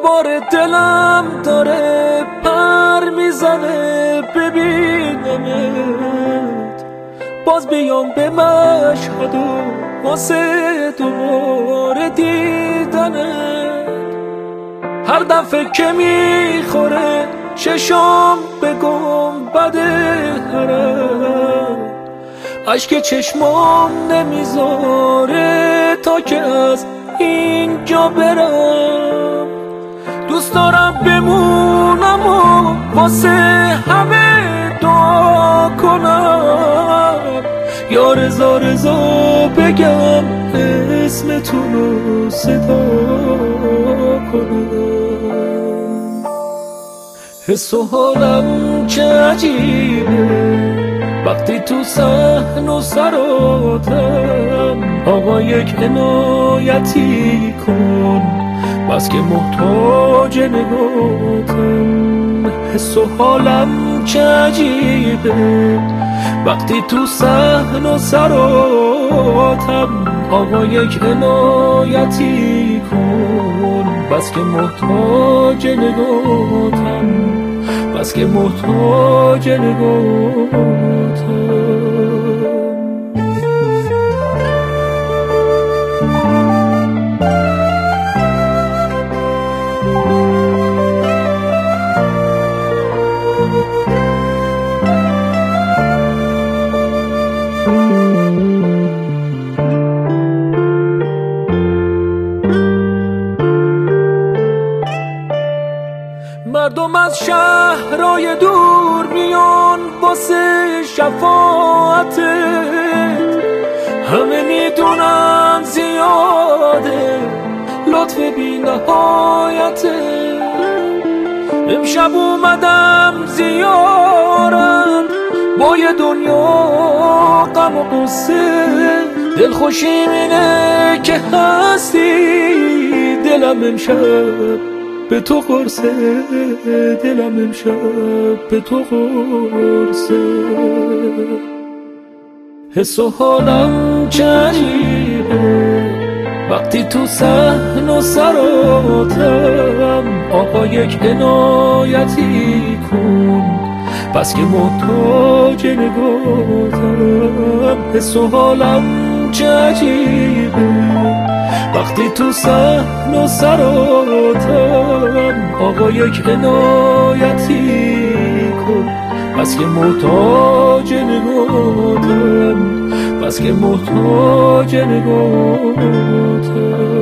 دوباره دلم داره پر میزنه ببینمت، باز بیام به مشهد و واسه دوباره دیدنت. هر دفعه که میخوره چشم به گنبد حرم، اشک چشمام نمیذاره تا که از اینجا برم. دوست دارم بمونم و واسه همه دعا کنم، یا رضا رضا بگم اسمتون رو صدا کنم. حس و حالم چه عجیبه وقتی تو صحن و سراتم، آقا یک عنایتی کن بس که محتاج نگاتم. حس و حالم چه عجیبه وقتی تو صحن و سراتم، آقا یک عنایتی کن بس که محتاج نگاتم، بس که محتاج نگاتم. مردم از شهرهای دور میان واسه شفاعتت، همه میدونن زیاده لطف بی نهایتت. امشب اومدم زیارت با یه دنیا غم و قصه، دلخوشیم اینه که هستی، دلم امشب به تو قرصه، دلم امشب به تو قرصه. حس و حالم چه عجیبه وقتی تو صحن و سراتم، آقا یک عنایتی کن بس که محتاج نگاتم. حس و حالم چه عجیبه وقتی تو صحن و سراتم، آقا یک عنایتی کن بس که محتاج نگاتم، بس که محتاج نگاتم.